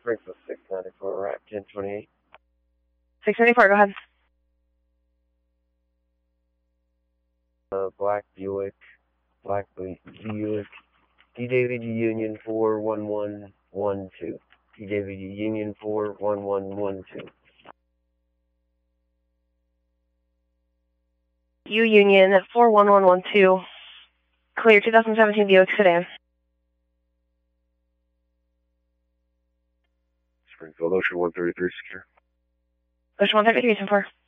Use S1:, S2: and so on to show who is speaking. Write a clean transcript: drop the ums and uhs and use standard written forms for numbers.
S1: Springfield 694, right, 1028.
S2: 694, go ahead.
S1: Black Buick, DWG Union 41112. DWG Union 41112.
S2: U Union 41112. Clear 2017 Buick sedan.
S1: Springfield Ocean 133 secure.
S2: Ocean 133, 10-4.